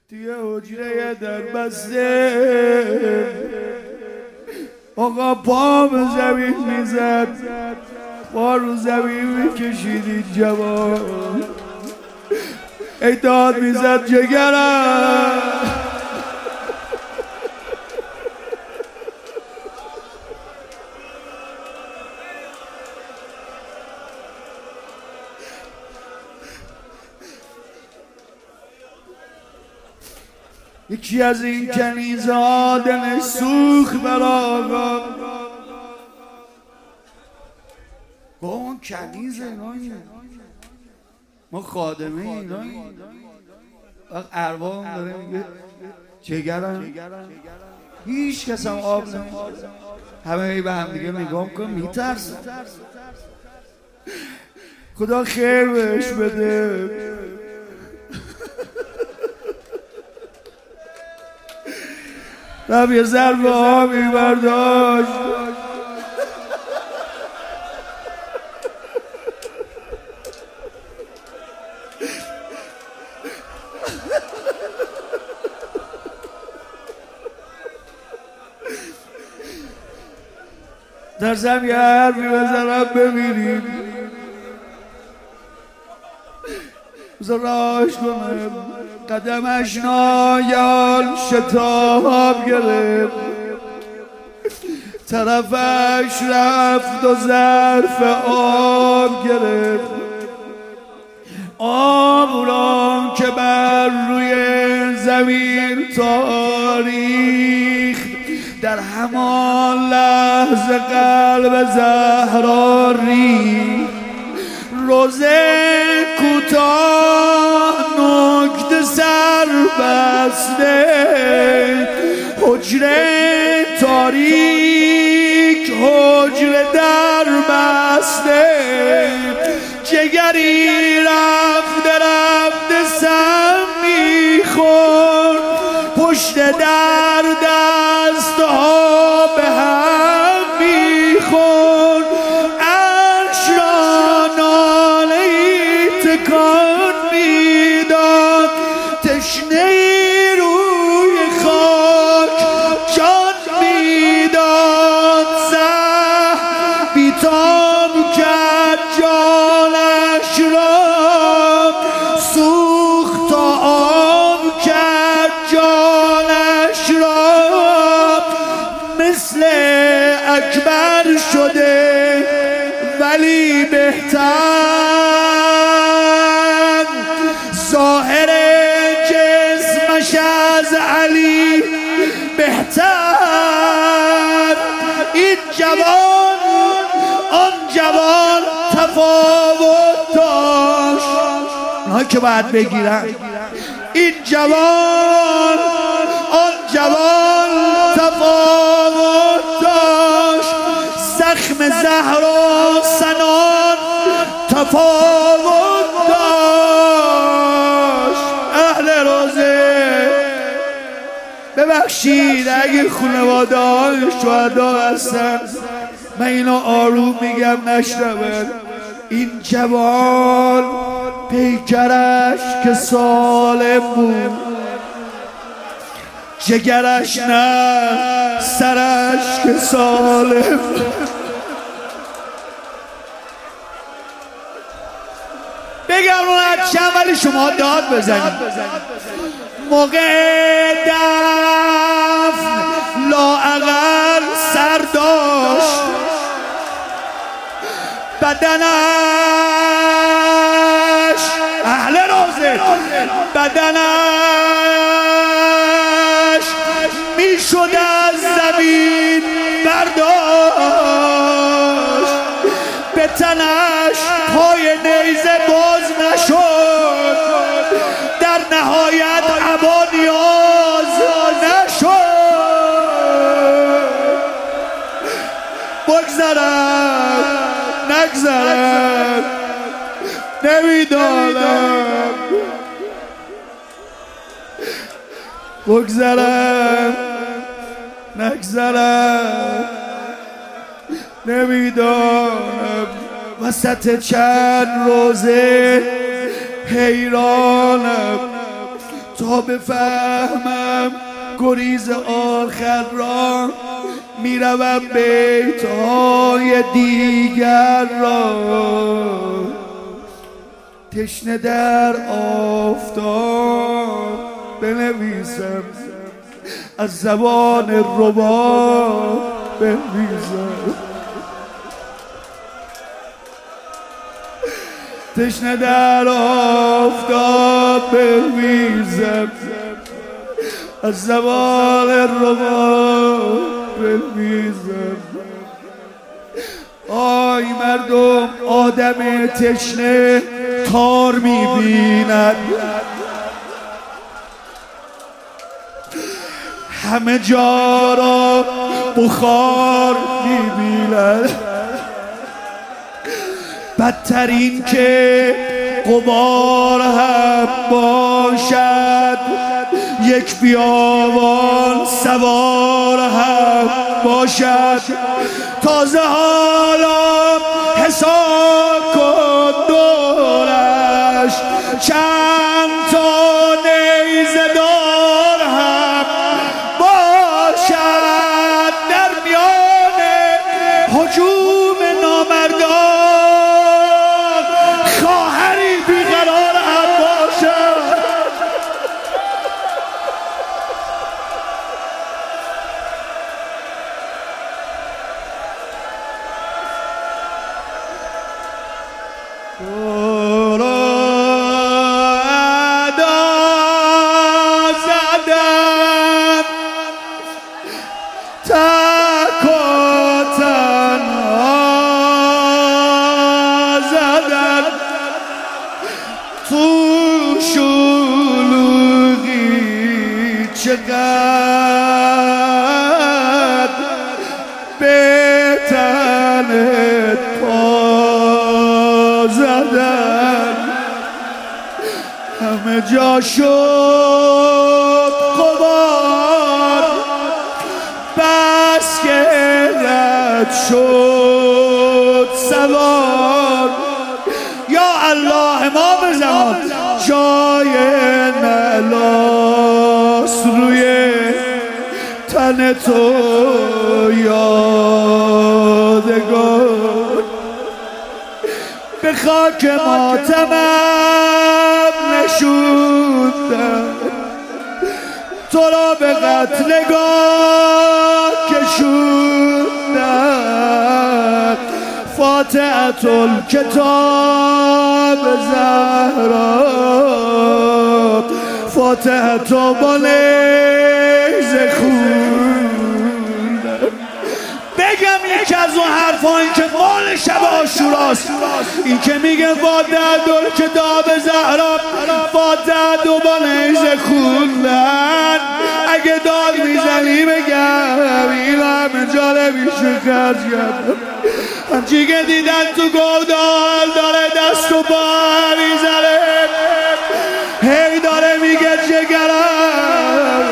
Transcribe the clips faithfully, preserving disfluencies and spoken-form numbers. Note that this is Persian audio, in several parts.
توی حجره در بسته آقا پا به زمین میزد، پا رو زمین میکشید این جوان، ای داد میزد جگرم. یکی از این کنیزها دلش سوخت بر آقا، با اون کنیز اینایی ما خادمه اینایی، وقت ارواح داره میگه جگرم، هیچ کس هم آب نمیده، همه به هم دیگه نگاه کن میترسن. خدا خیر بهش بده. رب یه ظرف آبی برداشت، درسم یه حرفی بزنم ببینیم، بذار راش کنم. قدمش نایال شتاب گرفت، طرفش رفت و ظرف آب گرفت، آب را که بر روی زمین تاریخ، در همان لحظه قلب زهرا ریخت. روزه کوتاه نکته سر بسته، حجره تاریک حجره در بسته، جگری رفته رفته سم میخورد، پشت در دستها به هم میخورد، عرش را ناله ای تکان میداد، تشنه ای روی خاک جان میداد، زه بیتاب کرد جانش را، سوخت تا آب کرد جانش را، مثل اکبر شده ولی بهتر، ظاهر جسمش از علی بهتر. این جوان آن جوان تفاوت داشت، اونهایی که باید بگیرن. این جوان آن جوان تفاوت داشت، زخم زهرا سنان تفاوت داشت. اهل روزه ببخشید اگه خانواده های شهدا هستن، من اینو آروم میگم نشنون. این جوان پیکرش که سالم بود، جگرش نه سرش که سالم بود. بگم اون چند ولی شما داد بزنید. موقع دفن لااقل سر داشت، بدنش اهل روزه بدنش میشد از زمین برداشت، به تنش پای نیزه باز نشد، در نهایت عبا نیاز نشد. بگذرد نگذرد نمیدانم، بگذرد نگذرد نمیدانم. وسط چند روزه حیرانم، تا بفهمم گریز آخر را، میروم بیتهای دیگر را. تشنه در آفتاب بنویسم، از زبان رباب بنویسم. تشنه در آفتاب بنویسم، از زبان رباب بنویسم. آی مردم، آدم تشنه تار میبیند، همه جا را بخار میبیند. بدترین که غبار هم باشد، یک بیابان سوار هم باشد. تازه حالا حساب کن دورش، چند تا نیزه دار هم باشد. در میان هجوم نامردان خواهری بیقرار هم باشد. تو را ادا زدن تک و تنها زدن، تو شلوغی چقدر به تنت پا زدن. همه جا شد غبار، بس که رد شد سوار. یا الله امام زمان، جای نلاس روی تن تو یادگار. به خاک ماتمم نشوندم، تو را به قتلگاه کشوندم. فاتحة الکتاب زهرا، فاتحة با نیزه خوندم. بگم یکی از اون حرفایی که مال شب عاشوراست، این که میگه فاتحة الکتاب زهرا، فاتحة با نیزه خوندن. اگه داد میزنی بگم این همه جالبیشو خرج کردم. همچی که دیدن تو گودال داره دست و پا میزنه، هی داره میگه جگرم.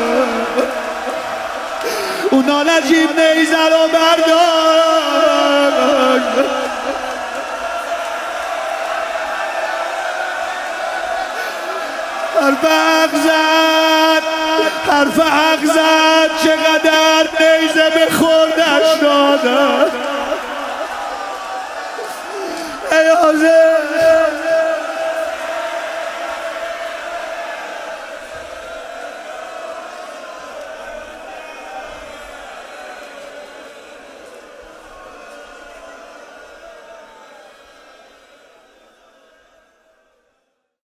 اونا نجیب نیزه رو برداشت، حرف حق زد، حرف حق زد. چقدر نیزه به خوردش دادن. ای حاضر